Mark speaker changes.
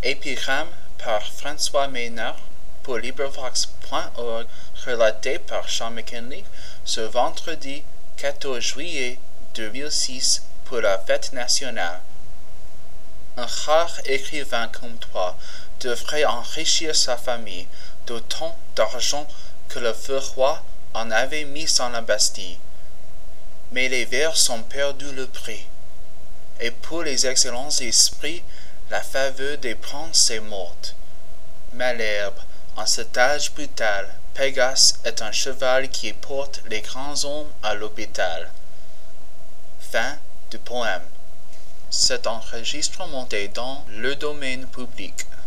Speaker 1: Épigramme par François Maynard pour LibriVox.org, relaté par Sean McKinley ce vendredi 14 juillet 2006 pour la fête nationale. Un rare écrivain comme toi devrait enrichir sa famille d'autant d'argent que le feu roi en avait mis dans la Bastille. Mais les vers ont perdu le prix, et pour les excellents esprits, la faveur des princes est morte. Malherbe, en cet âge brutal, Pégase est un cheval qui porte les grands hommes à l'hôpital. Fin du poème. Cet enregistrement est dans le domaine public.